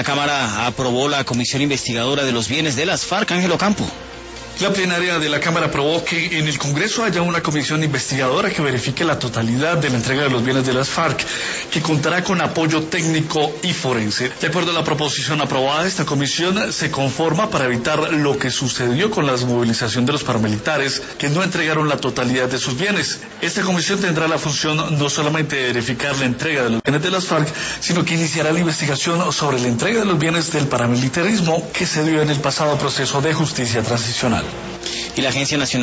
La Cámara aprobó la comisión investigadora de los bienes de las FARC. Ángel Ocampo. La plenaria de la Cámara aprobó que en el Congreso haya una comisión investigadora que verifique la totalidad de la entrega de los bienes de las FARC, que contará con apoyo técnico y forense. De acuerdo a la proposición aprobada, esta comisión se conforma para evitar lo que sucedió con la desmovilización de los paramilitares, que no entregaron la totalidad de sus bienes. Esta comisión tendrá la función no solamente de verificar la entrega de los bienes de las FARC, sino que iniciará la investigación sobre la entrega de los bienes del paramilitarismo que se dio en el pasado proceso de justicia transicional. Y la Agencia Nacional